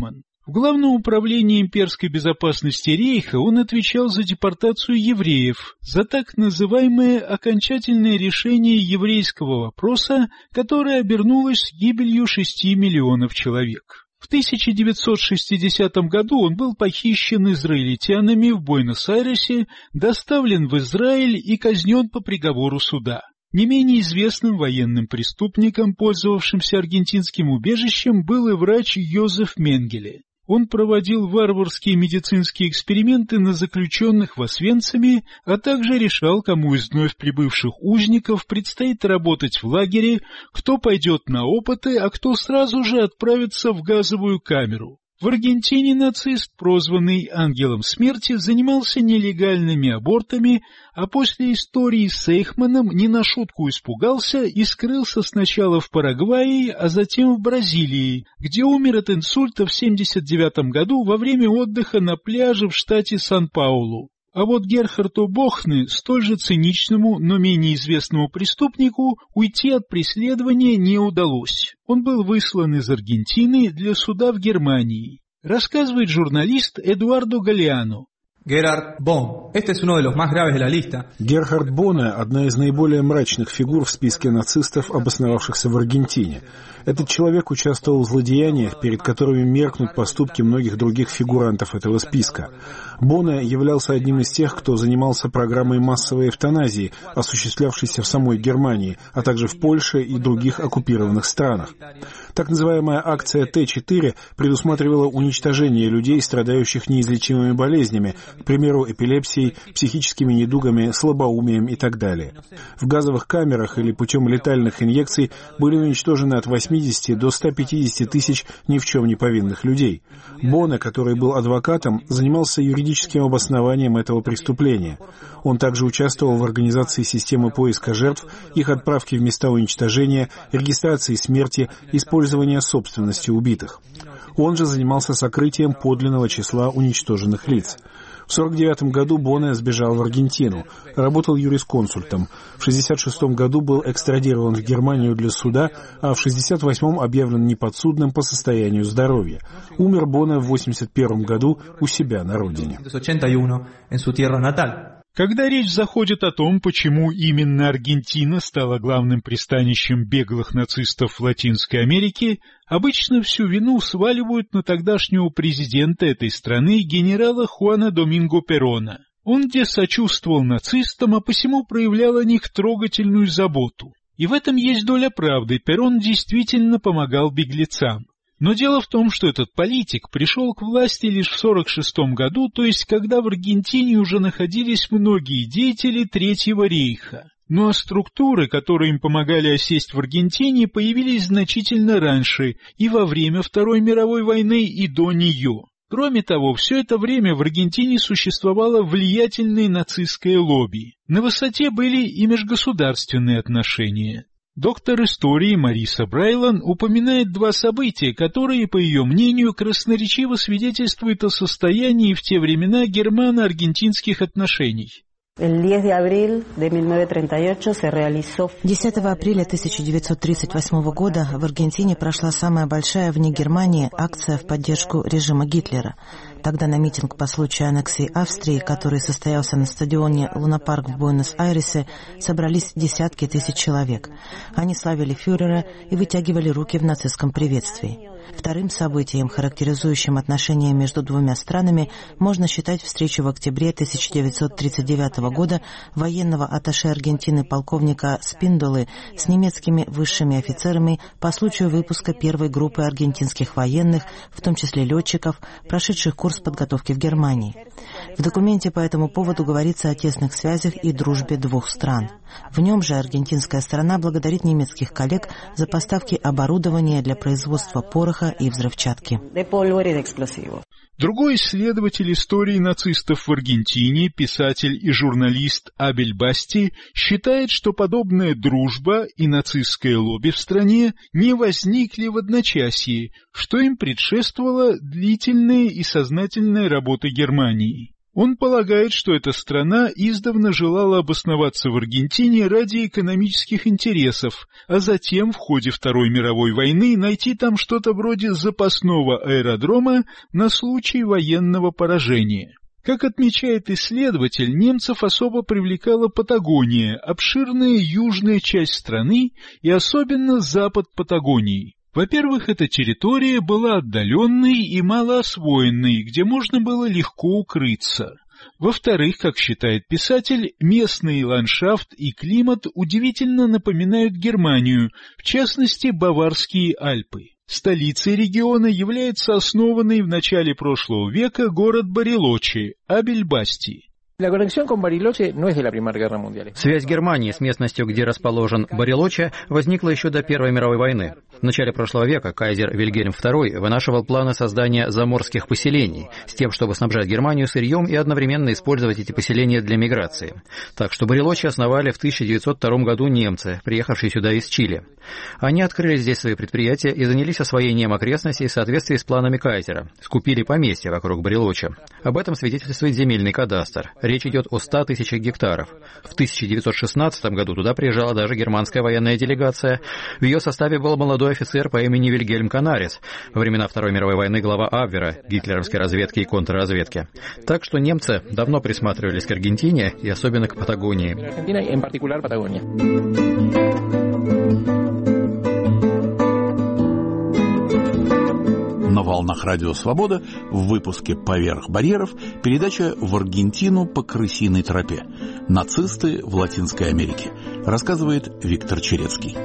В Главном управлении имперской безопасности Рейха он отвечал за депортацию евреев, за так называемое окончательное решение еврейского вопроса, которое обернулось гибелью шести миллионов человек. В тысяча девятьсот шестидесятом году он был похищен израильтянами в Буэнос-Айресе, доставлен в Израиль и казнен по приговору суда. Не менее известным военным преступником, пользовавшимся аргентинским убежищем, был и врач Йозеф Менгеле. Он проводил варварские медицинские эксперименты на заключенных в Освенциме, а также решал, кому из вновь прибывших узников предстоит работать в лагере, кто пойдет на опыты, а кто сразу же отправится в газовую камеру. В Аргентине нацист, прозванный «Ангелом смерти», занимался нелегальными абортами, а после истории с Эйхманом не на шутку испугался и скрылся сначала в Парагвае, а затем в Бразилии, где умер от инсульта в семьдесят девятом году во время отдыха на пляже в штате Сан-Паулу. А вот Герхарду Бохне, столь же циничному, но менее известному преступнику, уйти от преследования не удалось. Он был выслан из Аргентины для суда в Германии. Рассказывает журналист Эдуардо Галиано. Gerhard Bonn. Este es uno de los más graves de la lista. Герхард Бонне – одна из наиболее мрачных фигур в списке нацистов, обосновавшихся в Аргентине. Этот человек участвовал в злодеяниях, перед которыми меркнут поступки многих других фигурантов этого списка. Бонне являлся одним из тех, кто занимался программой массовой эвтаназии, осуществлявшейся в самой Германии, а также в Польше и других оккупированных странах. Так называемая акция Т четыре предусматривала уничтожение людей, страдающих неизлечимыми болезнями, к примеру, эпилепсией, психическими недугами, слабоумием и так далее. В газовых камерах или путем летальных инъекций были уничтожены от восьмидесяти до ста пятидесяти тысяч ни в чем не повинных людей. Бонне, который был адвокатом, занимался юридическим обоснованием этого преступления. Он также участвовал в организации системы поиска жертв, их отправки в места уничтожения, регистрации смерти, использования собственности убитых. Он же занимался сокрытием подлинного числа уничтоженных лиц. В сорок девятом году Бонне сбежал в Аргентину, работал юрисконсультом. В шестьдесят шестом году был экстрадирован в Германию для суда, а в шестьдесят восьмом объявлен неподсудным по состоянию здоровья. Умер Бонне в восемьдесят первом году у себя на родине. Когда речь заходит о том, почему именно Аргентина стала главным пристанищем беглых нацистов в Латинской Америке, обычно всю вину сваливают на тогдашнего президента этой страны генерала Хуана Доминго Перона. Он где сочувствовал нацистам, а посему проявлял о них трогательную заботу. И в этом есть доля правды, Перон действительно помогал беглецам. Но дело в том, что этот политик пришел к власти лишь в сорок шестом году, то есть когда в Аргентине уже находились многие деятели Третьего рейха. Ну а структуры, которые им помогали осесть в Аргентине, появились значительно раньше, и во время Второй мировой войны, и до нее. Кроме того, все это время в Аргентине существовало влиятельное нацистское лобби. На высоте были и межгосударственные отношения. Доктор истории Мариса Брайлан упоминает два события, которые, по ее мнению, красноречиво свидетельствуют о состоянии в те времена германо-аргентинских отношений. десятого апреля тысяча девятьсот тридцать восьмого года в Аргентине прошла самая большая вне Германии акция в поддержку режима Гитлера. Тогда на митинг по случаю аннексии Австрии, который состоялся на стадионе Луна-парк в Буэнос-Айресе, собрались десятки тысяч человек. Они славили фюрера и вытягивали руки в нацистском приветствии. Вторым событием, характеризующим отношения между двумя странами, можно считать встречу в октябре тысяча девятьсот тридцать девятого года военного атташе Аргентины полковника Спиндолы с немецкими высшими офицерами по случаю выпуска первой группы аргентинских военных, в том числе летчиков, прошедших курс подготовки в Германии. В документе по этому поводу говорится о тесных связях и дружбе двух стран. В нем же аргентинская сторона благодарит немецких коллег за поставки оборудования для производства пороха и взрывчатки. Другой исследователь истории нацистов в Аргентине, писатель и журналист Абель Басти, считает, что подобная дружба и нацистское лобби в стране не возникли в одночасье, что им предшествовала длительная и сознательная работа Германии. Он полагает, что эта страна издавна желала обосноваться в Аргентине ради экономических интересов, а затем в ходе Второй мировой войны найти там что-то вроде запасного аэродрома на случай военного поражения. Как отмечает исследователь, немцев особо привлекала Патагония, обширная южная часть страны и особенно запад Патагонии. Во-первых, эта территория была отдаленной и малоосвоенной, где можно было легко укрыться. Во-вторых, как считает писатель, местный ландшафт и климат удивительно напоминают Германию, в частности, Баварские Альпы. Столицей региона является основанный в начале прошлого века город Барелочи, Абель-Басти. Связь Германии с местностью, где расположен Барелочи, возникла еще до Первой мировой войны. В начале прошлого века кайзер Вильгельм второй вынашивал планы создания заморских поселений с тем, чтобы снабжать Германию сырьем и одновременно использовать эти поселения для миграции. Так что Барелочи основали в тысяча девятьсот втором году немцы, приехавшие сюда из Чили. Они открыли здесь свои предприятия и занялись освоением окрестностей в соответствии с планами кайзера, скупили поместья вокруг Барелочи. Об этом свидетельствует земельный кадастр. Речь идет о ста тысячах гектаров. В тысяча девятьсот шестнадцатом году туда приезжала даже германская военная делегация. В ее составе был молодой офицер по имени Вильгельм Канарис, во времена Второй мировой войны глава Абвера, гитлеровской разведки и контрразведки. Так что немцы давно присматривались к Аргентине и особенно к Патагонии. На волнах Радио Свобода в выпуске «Поверх барьеров» передача «В Аргентину по крысиной тропе. Нацисты в Латинской Америке», рассказывает Виктор Черецкий.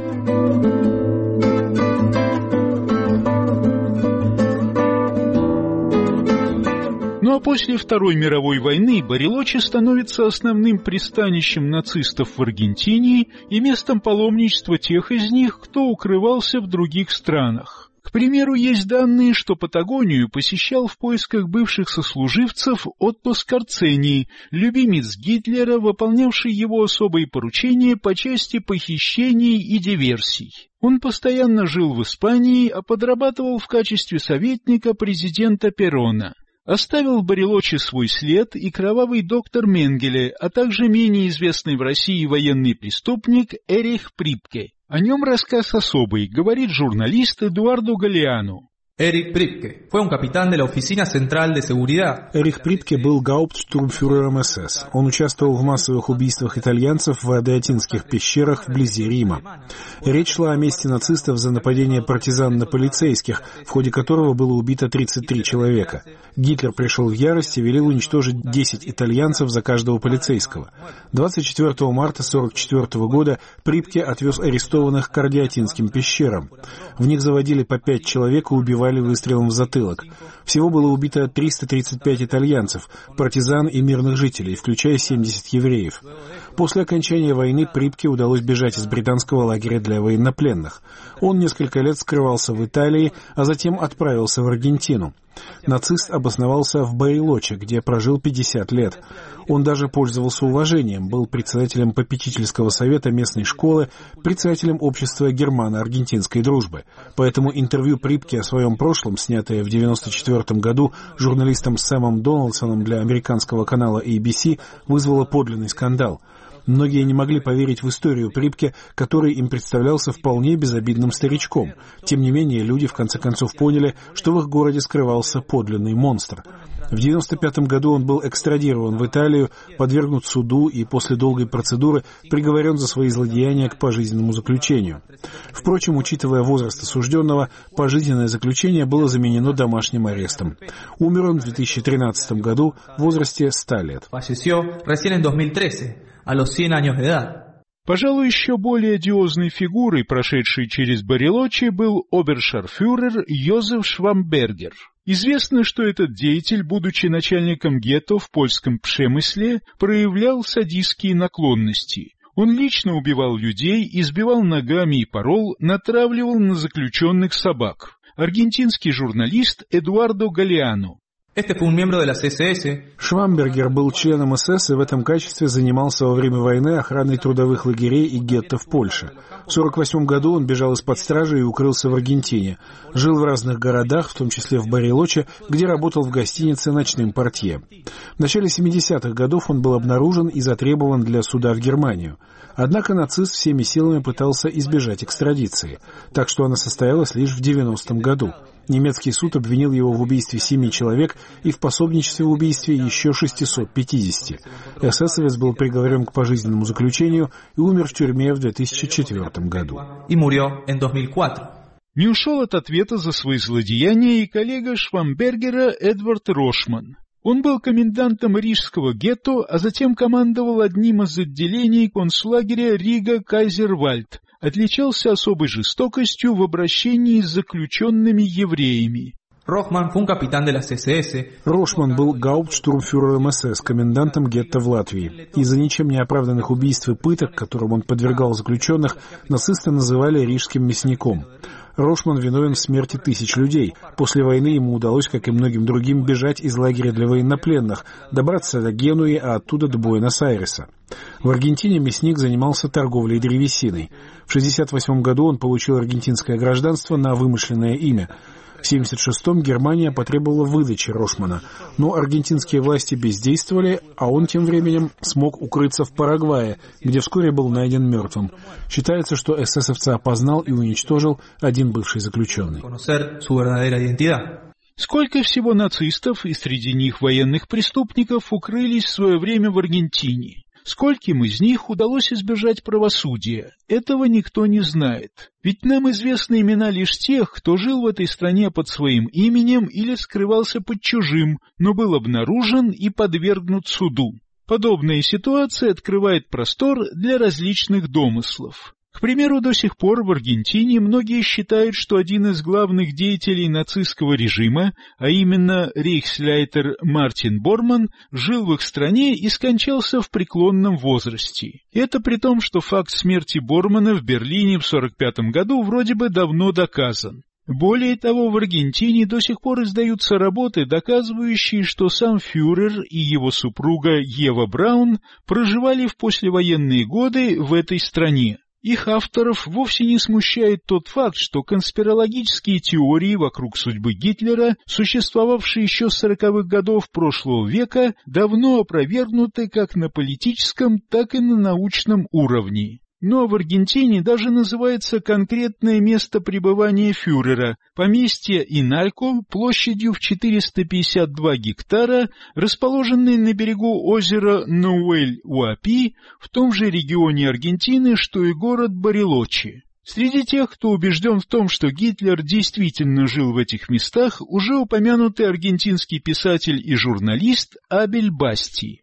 Ну а после Второй мировой войны Барелочи становится основным пристанищем нацистов в Аргентине и местом паломничества тех из них, кто укрывался в других странах. К примеру, есть данные, что Патагонию посещал в поисках бывших сослуживцев Отто Скорцени, любимец Гитлера, выполнявший его особые поручения по части похищений и диверсий. Он постоянно жил в Испании, а подрабатывал в качестве советника президента Перона. Оставил в Барелочи свой след и кровавый доктор Менгеле, а также менее известный в России военный преступник Эрих Припке. О нем рассказ особый, говорит журналист Эдуардо Галеано. Эрих Припке fue un capitán de la Oficina Central de Seguridad. Эрих Припке был гауптштурмфюрером эс эс. Он участвовал в массовых убийствах итальянцев в Адриатинских пещерах вблизи Рима. Речь шла о мести нацистов за нападение партизан на полицейских, в ходе которого было убито тридцать три человека. Гитлер пришел в ярость и велел уничтожить десять итальянцев за каждого полицейского. двадцать четвёртого марта сорок четвёртого года Припке отвез арестованных к Адриатинским пещерам. В них заводили по пять человек и убивали выстрелом в затылок. Всего было убито триста тридцать пять итальянцев, партизан и мирных жителей, включая семьдесят евреев. После окончания войны Припке удалось бежать из британского лагеря для военнопленных. Он несколько лет скрывался в Италии, а затем отправился в Аргентину. Нацист обосновался в Барелочи, где прожил пятьдесят лет. Он даже пользовался уважением, был председателем попечительского совета местной школы, председателем общества германо-аргентинской дружбы. Поэтому интервью Припке о своем прошлом, снятое в девяносто четвёртом году журналистом Сэмом Дональдсоном для американского канала эй би си, вызвало подлинный скандал. Многие не могли поверить в историю Припке, который им представлялся вполне безобидным старичком. Тем не менее, люди в конце концов поняли, что в их городе скрывался подлинный монстр. В девяносто пятом году он был экстрадирован в Италию, подвергнут суду и после долгой процедуры приговорен за свои злодеяния к пожизненному заключению. Впрочем, учитывая возраст осужденного, пожизненное заключение было заменено домашним арестом. Умер он в две тысячи тринадцатом году в возрасте ста лет. Пожалуй, еще более одиозной фигурой, прошедшей через Барелочи, был обершарфюрер Йозеф Швамбергер. Известно, что этот деятель, будучи начальником гетто в польском Пшемысле, проявлял садистские наклонности. Он лично убивал людей, избивал ногами и порол, натравливал на заключенных собак. Аргентинский журналист Эдуардо Галеано. Швамбергер был членом эс эс и в этом качестве занимался во время войны охраной трудовых лагерей и гетто в Польше. В сорок восьмом году он бежал из-под стражи и укрылся в Аргентине. Жил в разных городах, в том числе в Барелоче, где работал в гостинице ночным портье. В начале семидесятых годов он был обнаружен и затребован для суда в Германию. Однако нацист всеми силами пытался избежать экстрадиции, так что она состоялась лишь в девяностом году. Немецкий суд обвинил его в убийстве семи человек и в пособничестве в убийстве еще шестисот пятидесяти. Эсэсовец был приговорен к пожизненному заключению и умер в тюрьме в две тысячи четвёртом году. Не ушел от ответа за свои злодеяния и коллега Швамбергера Эдвард Рошман. Он был комендантом рижского гетто, а затем командовал одним из отделений концлагеря Рига-Кайзервальд, отличался особой жестокостью в обращении с заключенными евреями. Рошман был гауптштурмфюрером эс эс, комендантом гетто в Латвии. Из-за ничем не оправданных убийств и пыток, которым он подвергал заключенных, нацисты называли рижским мясником. Рошман виновен в смерти тысяч людей. После войны ему удалось, как и многим другим, бежать из лагеря для военнопленных, добраться до Генуи, а оттуда до Буэнос-Айреса. В Аргентине мясник занимался торговлей древесиной. В шестьдесят восьмом году он получил аргентинское гражданство на вымышленное имя. В семьдесят шестом Германия потребовала выдачи Рошмана, но аргентинские власти бездействовали, а он тем временем смог укрыться в Парагвае, где вскоре был найден мертвым. Считается, что эсэсовца опознал и уничтожил один бывший заключенный. Сколько всего нацистов, и среди них военных преступников, укрылись в свое время в Аргентине? Скольким из них удалось избежать правосудия? Этого никто не знает. Ведь нам известны имена лишь тех, кто жил в этой стране под своим именем или скрывался под чужим, но был обнаружен и подвергнут суду. Подобная ситуация открывает простор для различных домыслов. К примеру, до сих пор в Аргентине многие считают, что один из главных деятелей нацистского режима, а именно рейхсляйтер Мартин Борман, жил в их стране и скончался в преклонном возрасте. Это при том, что факт смерти Бормана в Берлине в сорок пятом году вроде бы давно доказан. Более того, в Аргентине до сих пор издаются работы, доказывающие, что сам фюрер и его супруга Ева Браун проживали в послевоенные годы в этой стране. Их авторов вовсе не смущает тот факт, что конспирологические теории вокруг судьбы Гитлера, существовавшие еще с сороковых годов прошлого века, давно опровергнуты как на политическом, так и на научном уровне. Но в Аргентине даже называется конкретное место пребывания фюрера – поместье Иналько площадью в четыреста пятьдесят два гектара, расположенное на берегу озера Нуэль-Уапи, в том же регионе Аргентины, что и город Барелочи. Среди тех, кто убежден в том, что Гитлер действительно жил в этих местах, уже упомянутый аргентинский писатель и журналист Абель Басти.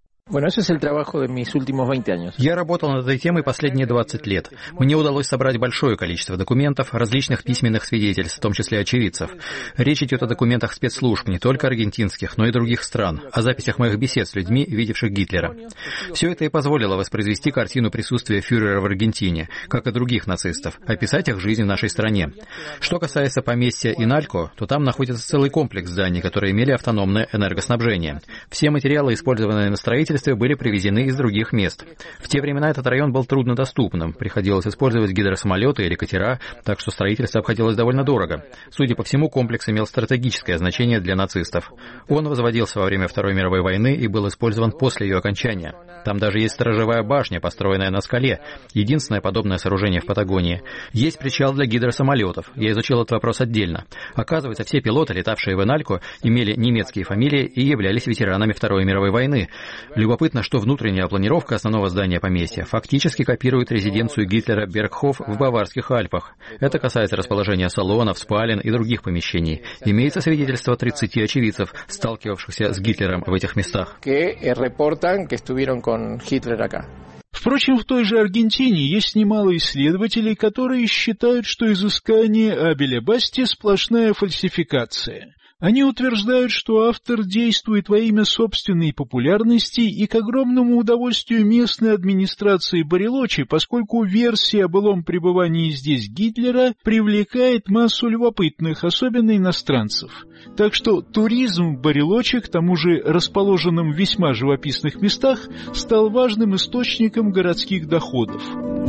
Я работал над этой темой последние двадцать лет. Мне удалось собрать большое количество документов, различных письменных свидетельств, в том числе очевидцев. Речь идет о документах спецслужб, не только аргентинских, но и других стран, о записях моих бесед с людьми, видевших Гитлера. Все это и позволило воспроизвести картину присутствия фюрера в Аргентине, как и других нацистов, описать их жизнь в нашей стране. Что касается поместья Иналько, то там находится целый комплекс зданий, которые имели автономное энергоснабжение. Все материалы, использованные на строительстве, были привезены из других мест. В те времена этот район был труднодоступным, приходилось использовать гидросамолеты или катера, так что строительство обходилось довольно дорого. Судя по всему, комплекс имел стратегическое значение для нацистов. Он возводился во время Второй мировой войны и был использован после ее окончания. Там даже есть сторожевая башня, построенная на скале, единственное подобное сооружение в Патагонии. Есть причал для гидросамолетов, я изучил этот вопрос отдельно. Оказывается, все пилоты, летавшие в Иналько, имели немецкие фамилии и являлись ветеранами Второй мировой войны. Любопытно, что внутренняя планировка основного здания поместья фактически копирует резиденцию Гитлера Бергхоф в Баварских Альпах. Это касается расположения салонов, спален и других помещений. Имеется свидетельство тридцати очевидцев, сталкивавшихся с Гитлером в этих местах. Впрочем, в той же Аргентине есть немало исследователей, которые считают, что изыскание Абеля Басти – сплошная фальсификация. Они утверждают, что автор действует во имя собственной популярности и к огромному удовольствию местной администрации Барелочи, поскольку версия о былом пребывании здесь Гитлера привлекает массу любопытных, особенно иностранцев. Так что туризм в Барелочи, к тому же расположенном в весьма живописных местах, стал важным источником городских доходов.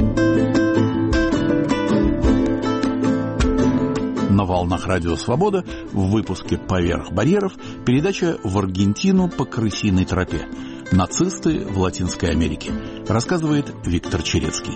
На волнах Радио Свобода в выпуске «Поверх барьеров» передача «В Аргентину по крысиной тропе. Нацисты в Латинской Америке». Рассказывает Виктор Черецкий.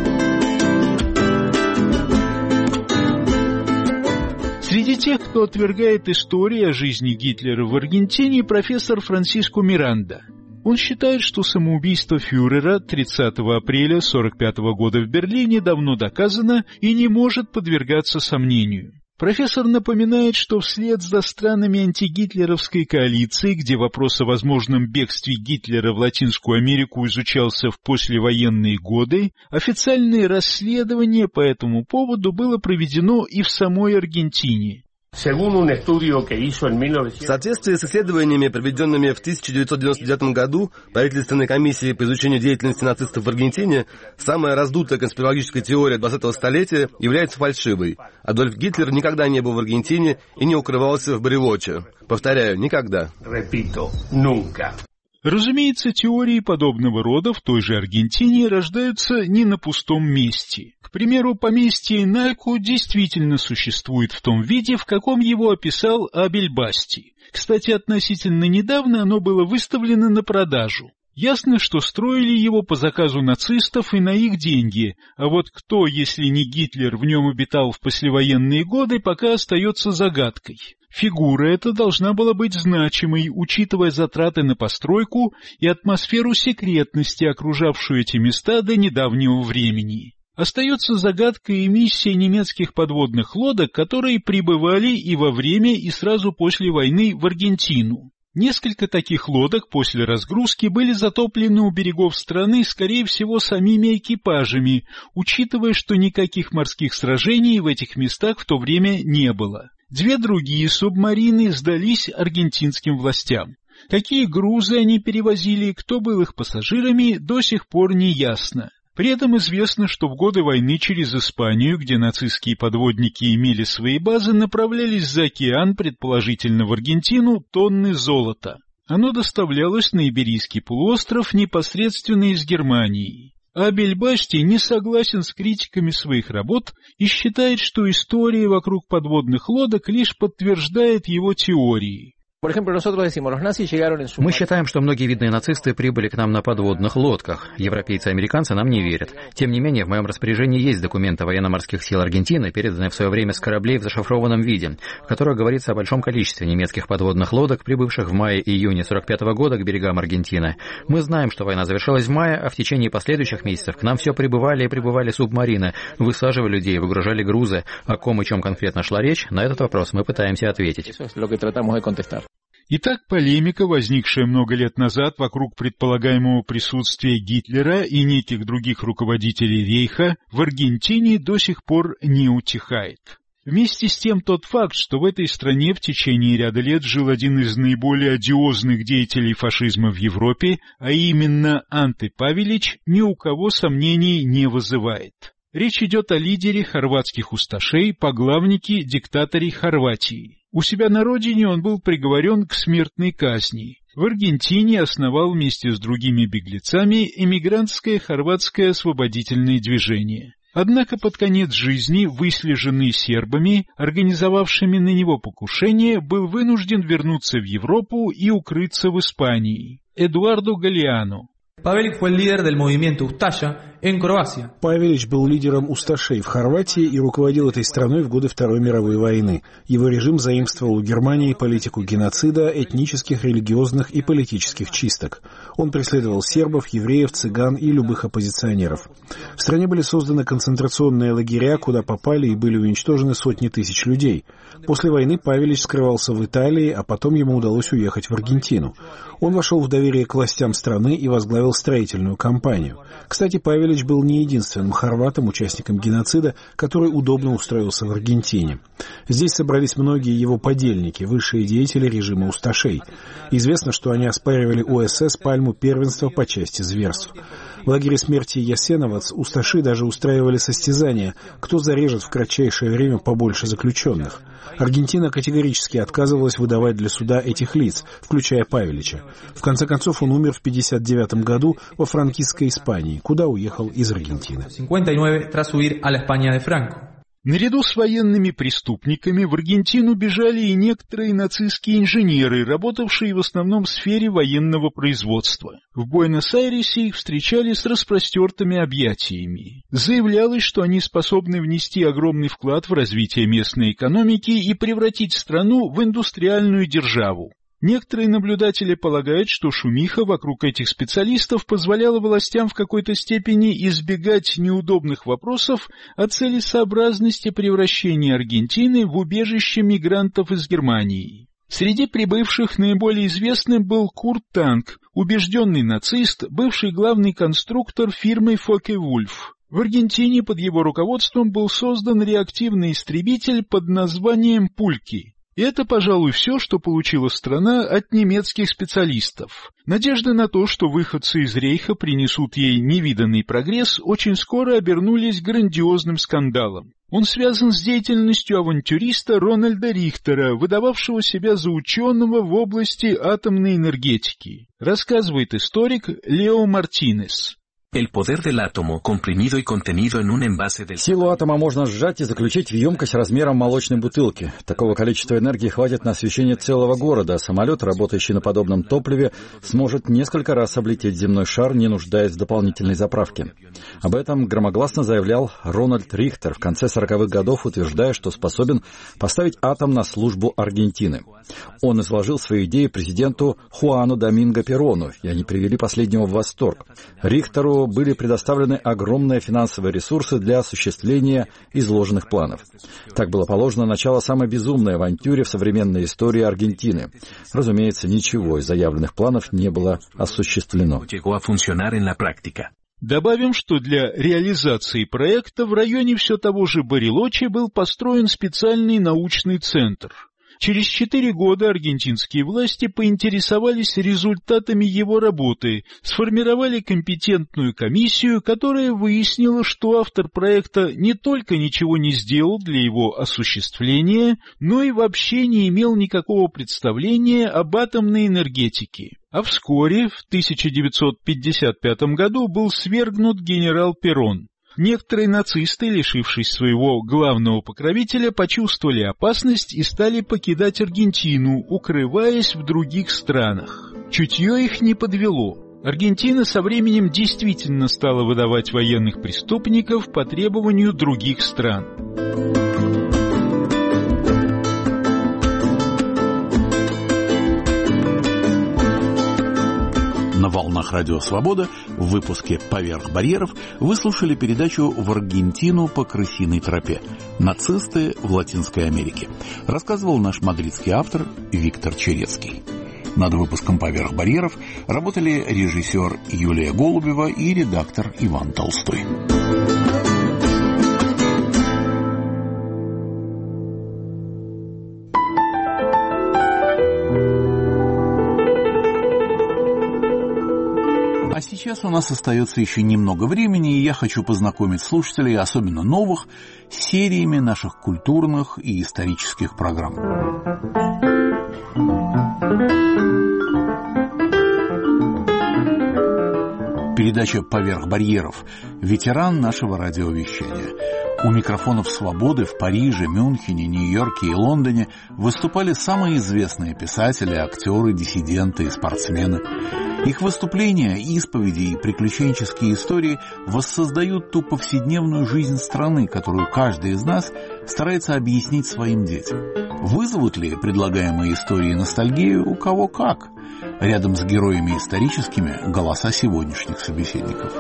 Среди тех, кто отвергает историю о жизни Гитлера в Аргентине, профессор Франсиско Миранда. Он считает, что самоубийство фюрера тридцатого апреля сорок пятого года в Берлине давно доказано и не может подвергаться сомнению. Профессор напоминает, что вслед за странами антигитлеровской коалиции, где вопрос о возможном бегстве Гитлера в Латинскую Америку изучался в послевоенные годы, официальное расследование по этому поводу было проведено и в самой Аргентине. В соответствии с исследованиями, проведенными в тысяча девятьсот девяносто девятом году правительственной комиссией по изучению деятельности нацистов в Аргентине, самая раздутая конспирологическая теория двадцатого столетия является фальшивой. Адольф Гитлер никогда не был в Аргентине и не укрывался в Барелоче. Повторяю, никогда. Разумеется, теории подобного рода в той же Аргентине рождаются не на пустом месте. К примеру, поместье Нальку действительно существует в том виде, в каком его описал Абель Басти. Кстати, относительно недавно оно было выставлено на продажу. Ясно, что строили его по заказу нацистов и на их деньги, а вот кто, если не Гитлер, в нем обитал в послевоенные годы, пока остается загадкой. Фигура эта должна была быть значимой, учитывая затраты на постройку и атмосферу секретности, окружавшую эти места до недавнего времени. Остается загадкой и миссия немецких подводных лодок, которые прибывали и во время, и сразу после войны в Аргентину. Несколько таких лодок после разгрузки были затоплены у берегов страны, скорее всего, самими экипажами, учитывая, что никаких морских сражений в этих местах в то время не было. Две другие субмарины сдались аргентинским властям. Какие грузы они перевозили, кто был их пассажирами, до сих пор не ясно. При этом известно, что в годы войны через Испанию, где нацистские подводники имели свои базы, направлялись за океан, предположительно в Аргентину, тонны золота. Оно доставлялось на Иберийский полуостров непосредственно из Германии. Абель Басти не согласен с критиками своих работ и считает, что история вокруг подводных лодок лишь подтверждает его теории. Мы считаем, что многие видные нацисты прибыли к нам на подводных лодках. Европейцы и американцы нам не верят. Тем не менее, в моем распоряжении есть документы военно-морских сил Аргентины, переданные в свое время с кораблей в зашифрованном виде, в которых говорится о большом количестве немецких подводных лодок, прибывших в мае-июне сорок пятого года к берегам Аргентины. Мы знаем, что война завершилась в мае, а в течение последующих месяцев к нам все прибывали и прибывали субмарины, высаживали людей, выгружали грузы. О ком и чем конкретно шла речь, на этот вопрос мы пытаемся ответить. Итак, полемика, возникшая много лет назад вокруг предполагаемого присутствия Гитлера и неких других руководителей Рейха, в Аргентине до сих пор не утихает. Вместе с тем тот факт, что в этой стране в течение ряда лет жил один из наиболее одиозных деятелей фашизма в Европе, а именно Анте Павелич, ни у кого сомнений не вызывает. Речь идет о лидере хорватских усташей, поглавнике, диктаторе Хорватии. У себя на родине он был приговорен к смертной казни. В Аргентине основал вместе с другими беглецами эмигрантское хорватское освободительное движение. Однако под конец жизни, выслеженный сербами, организовавшими на него покушение, был вынужден вернуться в Европу и укрыться в Испании. Эдуардо Галеано. Павелич fue el líder del movimiento Ustaša en Croacia. Павелич был лидером усташей в Хорватии и руководил этой страной в годы Второй мировой войны. Его режим заимствовал у Германии политику геноцида, этнических, религиозных и политических чисток. Он преследовал сербов, евреев, цыган и любых оппозиционеров. В стране были созданы концентрационные лагеря, куда попали и были уничтожены сотни тысяч людей. После войны Павелич скрывался в Италии, а потом ему удалось уехать в Аргентину. Он вошел в доверие к властям страны и возглавил возглавил строительную компанию. Кстати, Павелич был не единственным хорватом, участником геноцида, который удобно устроился в Аргентине. Здесь собрались многие его подельники, высшие деятели режима усташей. Известно, что они оспаривали у эс эс пальму первенства по части зверств. В лагере смерти Ясеновац усташи даже устраивали состязания, кто зарежет в кратчайшее время побольше заключенных. Аргентина категорически отказывалась выдавать для суда этих лиц, включая Павелича. В конце концов, он умер в пятьдесят девятом году во франкистской Испании, куда уехал из Аргентины. Наряду с военными преступниками в Аргентину бежали и некоторые нацистские инженеры, работавшие в основном в сфере военного производства. В Буэнос-Айресе их встречали с распростертыми объятиями. Заявлялось, что они способны внести огромный вклад в развитие местной экономики и превратить страну в индустриальную державу. Некоторые наблюдатели полагают, что шумиха вокруг этих специалистов позволяла властям в какой-то степени избегать неудобных вопросов о целесообразности превращения Аргентины в убежище мигрантов из Германии. Среди прибывших наиболее известным был Курт Танк, убежденный нацист, бывший главный конструктор фирмы Фокке-Вульф. В Аргентине под его руководством был создан реактивный истребитель под названием «Пульки». И это, пожалуй, все, что получила страна от немецких специалистов. Надежды на то, что выходцы из Рейха принесут ей невиданный прогресс, очень скоро обернулись грандиозным скандалом. Он связан с деятельностью авантюриста Рональда Рихтера, выдававшего себя за ученого в области атомной энергетики. Рассказывает историк Лео Мартинес. Силу атома можно сжать и заключить в емкость размером молочной бутылки. Такого количества энергии хватит на освещение целого города, а самолет, работающий на подобном топливе, сможет несколько раз облететь земной шар, не нуждаясь в дополнительной заправке. Об этом громогласно заявлял Рональд Рихтер в конце сороковых годов, утверждая, что способен поставить атом на службу Аргентины. Он изложил свои идеи президенту Хуану Доминго Перону, и они привели последнего в восторг. Рихтеру были предоставлены огромные финансовые ресурсы для осуществления изложенных планов. Так было положено начало самой безумной авантюре в современной истории Аргентины. Разумеется, ничего из заявленных планов не было осуществлено. Добавим, что для реализации проекта в районе все того же Барилочи был построен специальный научный центр. Через четыре года аргентинские власти поинтересовались результатами его работы, сформировали компетентную комиссию, которая выяснила, что автор проекта не только ничего не сделал для его осуществления, но и вообще не имел никакого представления об атомной энергетике. А вскоре, в тысяча девятьсот пятьдесят пятом году, был свергнут генерал Перон. Некоторые нацисты, лишившись своего главного покровителя, почувствовали опасность и стали покидать Аргентину, укрываясь в других странах. Чутье их не подвело. Аргентина со временем действительно стала выдавать военных преступников по требованию других стран. На волнах Радио Свобода в выпуске «Поверх барьеров» вы слушали передачу «В Аргентину по крысиной тропе. Нацисты в Латинской Америке». Рассказывал наш мадридский автор Виктор Черецкий. Над выпуском «Поверх барьеров» работали режиссер Юлия Голубева и редактор Иван Толстой. Сейчас у нас остается еще немного времени, и я хочу познакомить слушателей, особенно новых, с сериями наших культурных и исторических программ. Передача «Поверх барьеров». Ветеран нашего радиовещания. У микрофонов «Свободы» в Париже, Мюнхене, Нью-Йорке и Лондоне выступали самые известные писатели, актеры, диссиденты и спортсмены. Их выступления, исповеди и приключенческие истории воссоздают ту повседневную жизнь страны, которую каждый из нас старается объяснить своим детям. Вызовут ли предлагаемые истории ностальгию? У кого как? Рядом с героями историческими голоса сегодняшних собеседников.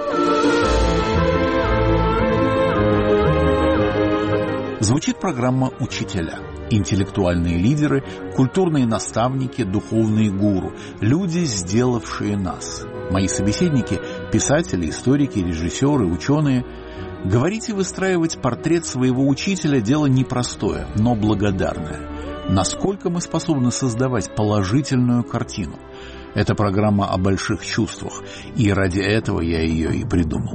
Звучит программа «Учителя». Интеллектуальные лидеры, культурные наставники, духовные гуру, люди, сделавшие нас. мои собеседники – писатели, историки, режиссеры, ученые. Говорить и выстраивать портрет своего учителя – дело непростое, но благодарное. Насколько мы способны создавать положительную картину? Это программа о больших чувствах, и ради этого я ее и придумал.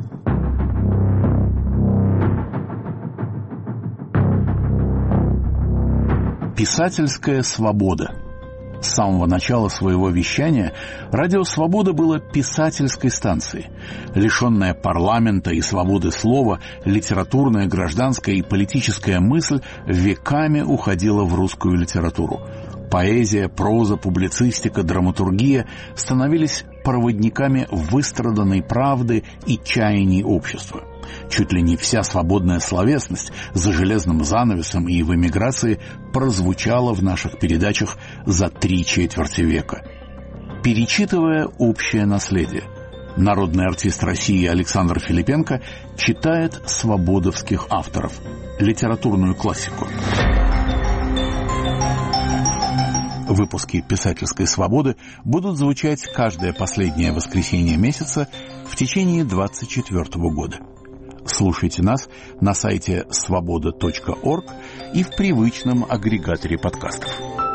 Писательская свобода. С самого начала своего вещания Радио Свобода было писательской станцией. Лишенная парламента и свободы слова, литературная, гражданская и политическая мысль веками уходила в русскую литературу. Поэзия, проза, публицистика, драматургия становились проводниками выстраданной правды и чаяний общества. Чуть ли не вся свободная словесность за железным занавесом и в эмиграции прозвучала в наших передачах за три четверти века. Перечитывая общее наследие, народный артист России Александр Филипенко читает свободовских авторов, литературную классику. Выпуски «Писательской свободы» будут звучать каждое последнее воскресенье месяца в течение двадцать четвёртого года. Слушайте нас на сайте свобода точка орг и в привычном агрегаторе подкастов.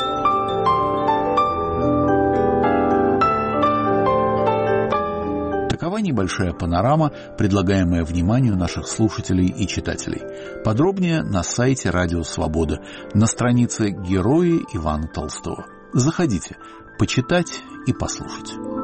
Такова небольшая панорама, предлагаемая вниманию наших слушателей и читателей. Подробнее на сайте Радио Свобода, на странице «Герои Ивана Толстого». Заходите, почитать и послушать.